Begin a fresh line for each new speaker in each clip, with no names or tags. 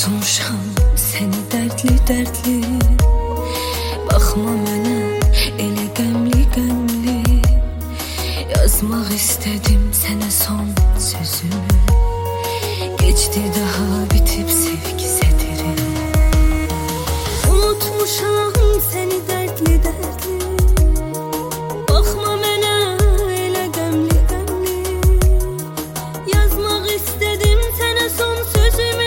Unutmuşam seni dertli dertli. Baxma mənə elə qəmli qəmli. Yazmaq istədim sənə son sözümü. Geçdi daha bitib sevgi sədri. Unutmuşam səni dərdli dərdli. Baxma mənə elə qəmli qəmli. Yazmaq istədim sənə son sözümü.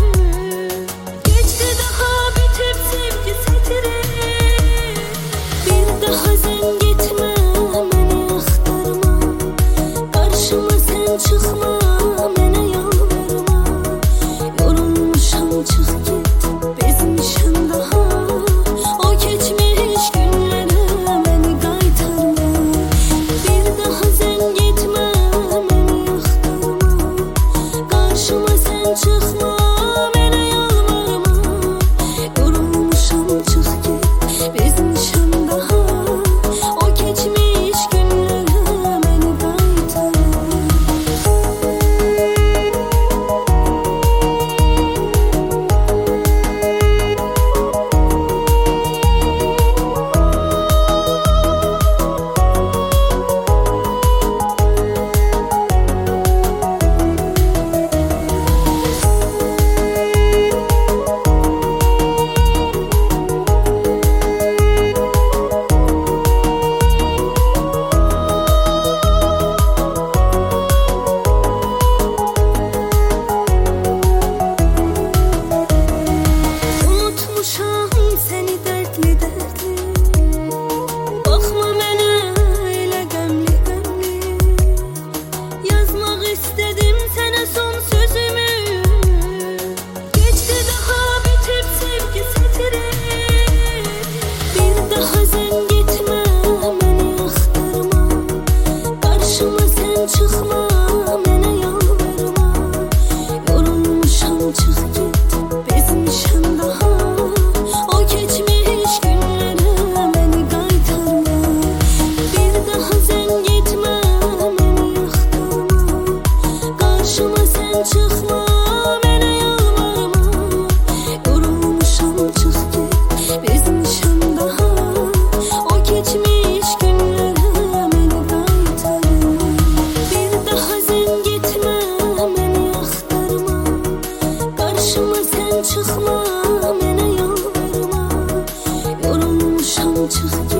Geçdi daha bitib sevgi sədri. Bir daha sən getmə, məni axtarma. Qarşıma sən çıxma, mənə yalvarma. Yorulmuşam, çıx get, bezmişəm daha. O keçmiş günlərə məni qaytarma. Bir daha sən getmə, məni axtarma. Qarşıma sən çıxma, mənə yalvarma. Yorulmuşam, çıx get, bezmişəm daha. O keçmiş günlərə məni qaytarma. Unutmuşam səni dərdli dərdli. Baxma mənə elə qəmli qəmli. Yazmaq istədim sənə son sözümü. Geçdi daha bitib sevgi sədri. Bir daha sən getmə, məni axtarma. Qarşıma sən çıxma, mənə yalvarma. Yorulmuşam, çıx get, bezmişəm daha. O keçmiş günlərə məni qaytarma. Bir daha sən getmə, məni axtarma. Qarşıma sən çıxma, mənə yalvarma. Yorulmuşam, çıx get, bezmişəm daha. O keçmiş günlərə məni qaytarma. Bir daha sən getmə, məni axtarma. Qarşıma sən çıxma, mənə yalvarma. Yorulmuşam, çıx get.